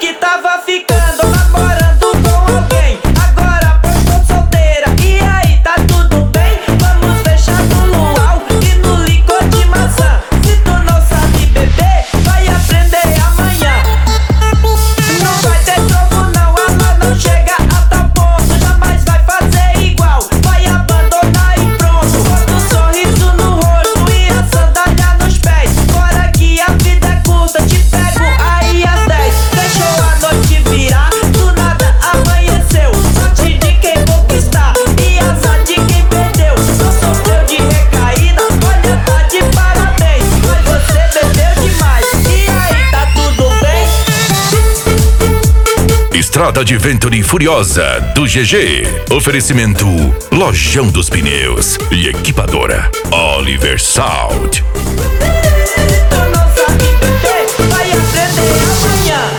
que tava ficando, namorando com alguém. Agora postou solteira, e aí, tá tudo bem? Vamos fechar no luau e no licor de maçã. Se tu não sabe beber, vai aprender amanhã. Não vai ter troco não, ela não chega a tal ponto. Jamais vai fazer igual, vai abandonar e pronto. Bota um sorriso no rosto e a sandália nos pés. Fora que a vida é curta, te pego aí às 10. Deixou a noite virar, do nada amanheceu. Sorte de quem conquistar e azar de quem perdeu. Não sofreu de recaída, olha, tá de parabéns. Mas você bebeu demais, e aí, tá tudo bem? Estrada de Venturi Furiosa do GG. Oferecimento Lojão dos Pneus e Equipadora Oliver Sound. Tu não sabe beber, vai aprender amanhã.